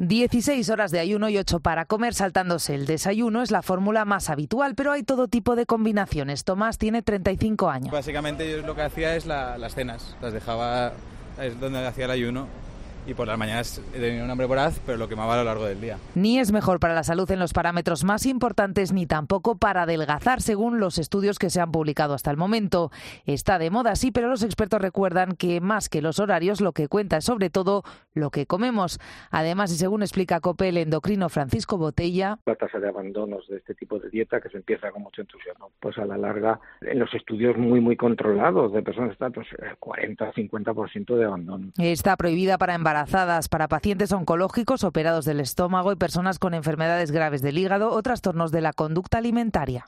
16 horas de ayuno y 8 para comer saltándose el desayuno es la fórmula más habitual, pero hay todo tipo de combinaciones. Tomás tiene 35 años. Básicamente yo lo que hacía es las cenas, las dejaba, es donde hacía el ayuno. Y por las mañanas he tenido un hambre voraz, pero lo quemaba a lo largo del día. Ni es mejor para la salud en los parámetros más importantes, ni tampoco para adelgazar, según los estudios que se han publicado hasta el momento. Está de moda, sí, pero los expertos recuerdan que más que los horarios, lo que cuenta es sobre todo lo que comemos. Además, y según explica COPE el endocrino Francisco Botella, la tasa de abandonos de este tipo de dieta, que se empieza con mucho entusiasmo, pues a la larga, en los estudios muy controlados de personas, pues 40-50% de abandono. Está prohibida para embarazadas, para pacientes oncológicos, operados del estómago y personas con enfermedades graves del hígado o trastornos de la conducta alimentaria.